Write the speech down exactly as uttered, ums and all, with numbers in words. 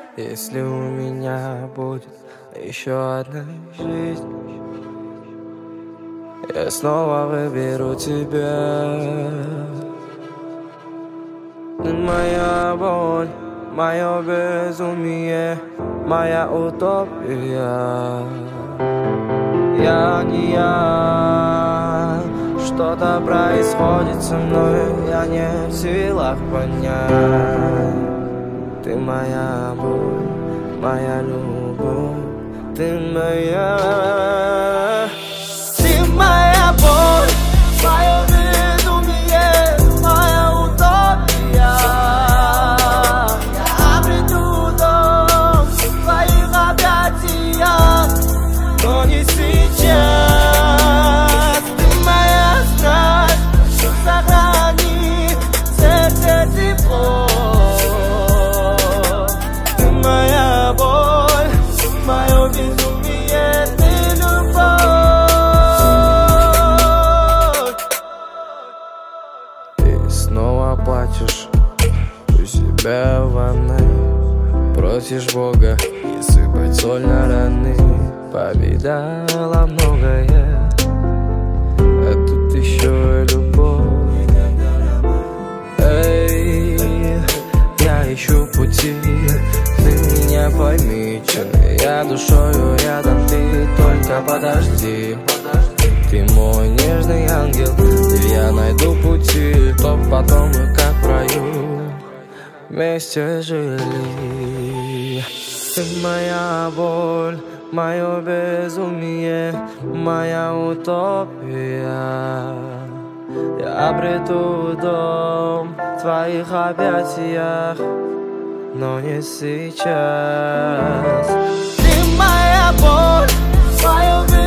Если у меня будет еще одна жизнь, я снова выберу тебя. Ты моя боль, мое безумие, моя утопия. Я не я, что-то происходит со мной, я не в силах понять. Ты моя боль, моя любовь, ты моя. Ты моя боль, мое безумие, моя утопия. Я обрету дом в твоих объятиях, но не сейчас. Ты моя страсть, сохрани сердце тепло. Ты моя боль, мое безумие, ты любовь. Ты снова плачешь у себя в ванной, просишь Бога не сыпать соль на раны. Повидала многое, а тут еще любовь. Эй, я ищу пути, ты меня пойми, черный я душою рядом, ты только подожди. Ты мой нежный ангел, и я найду пути, то потом мы как в раю вместе жили. Ты моя боль, мое безумие, моя утопия. Я обрету дом в твоих объятиях, но не сейчас. Ты моя боль, мое безумие.